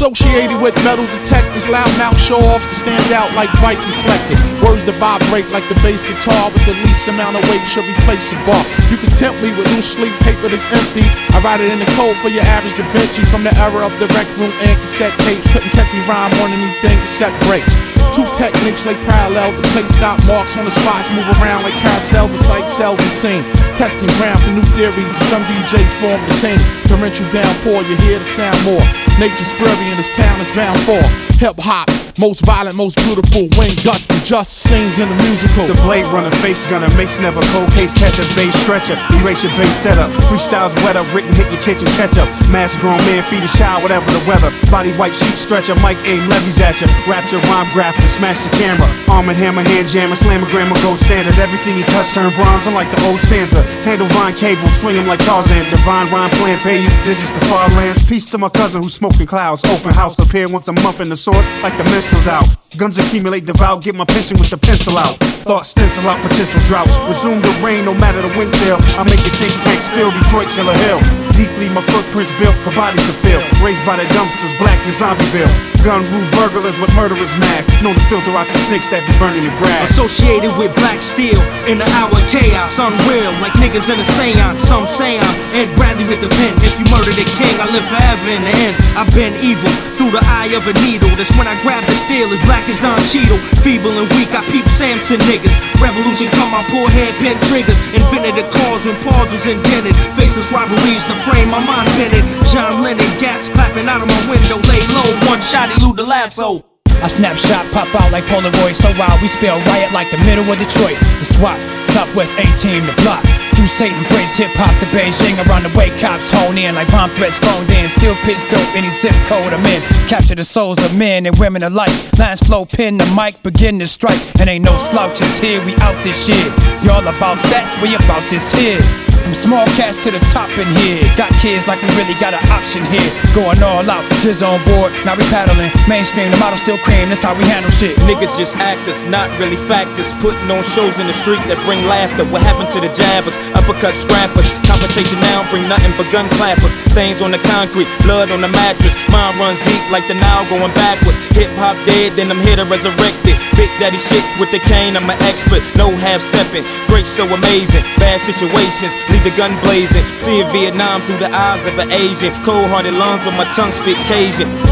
Associated with metal detectors, loudmouth show-offs to stand out like bright reflectors. Words that vibrate like the bass guitar with the least amount of weight should replace a bar. You can tempt me with loose sleep paper that's empty. I write it in the code for your average Da Vinci. From the era of the rec room and cassette tapes, couldn't catch me rhyme on anything except breaks. Two techniques lay parallel. The place got marks on the spots, move around like carousels. The sight seldom seen. Testing ground for new theories. And some DJs form the team. Torrential downpour, you hear the sound more. Nature's fury and this town is bound for hip hop. Most violent, most beautiful, wing guts for just scenes in the musical. The blade runner, face gunner, mace never, cold case catcher, bass stretcher, erase your bass setup. Freestyles wet up, written hit your kitchen catch up. Mass grown man, feed a shower, whatever the weather. Body white sheet stretcher, mic aim, levies at ya. Rapture, rhyme grafter, smash the camera. Arm and hammer, hand jammer, slammer, grammar, gold standard. Everything he touched turned bronze, unlike the old stanza. Handle vine cable, swing him like Tarzan. Divine rhyme plan, pay you digits to far lands. Peace to my cousin who's smoking clouds. Open house, appear once a month in the source, like the minstrels out. Guns accumulate, devour, get my pension with the pencil out. Thought stencil out potential droughts. Resume the rain, no matter the wind chill. I make the think tank spill, Detroit Killer Hill. Deeply my footprints built for bodies to feel. Raised by the dumpsters, black in Zombieville. Gun rule burglars with murderers masks. Known to filter out the snakes that be burning the grass. Associated with black steel in the hour of chaos. Unreal, like niggas in a seance. Some say I'm Ed Bradley with the pen. If you murder the king, I live forever in the end. I've been evil through the eye of a needle. That's when I grab the steel, as black as Don Cheadle. Feeble and weak, I peep Samson niggas. Revolution come, I pull headpen triggers. Invented the cause when pause was indented. Faceless robberies to frame my mind bended. John Lennon, gats clapping out of my window. Lay low, one shot, elude the lasso. I snapshot, pop out like Polaroid. So wild, we spell riot like the middle of Detroit. The SWAT, Southwest 18, the block. Through Satan, embrace hip-hop to Beijing. Around the way, cops hone in like bomb threats phoned in. Still pitch dope, any zip code I'm in. Capture the souls of men and women alike. Lines flow, pin the mic, begin to strike. And ain't no slouches here, we out this shit. Y'all about that, we about this here. From small cats to the top in here. Got kids like we really got an option here. Going all out, jizz on board, now we paddling. Mainstream, the model still cream, that's how we handle shit. Niggas just actors, not really factors. Putting on shows in the street that bring laughter. What happened to the jabbers, uppercut scrappers? Confrontation now bring nothing but gun clappers. Stains on the concrete, blood on the mattress. Mine runs deep like the Nile going backwards. Hip hop dead, then I'm here to resurrect it. Big daddy shit with the cane, I'm an expert. No half stepping, great so amazing. Bad situations, leave the gun blazing. Seeing Vietnam through the eyes of an Asian. Cold-hearted lungs with my tongue spit Cajun.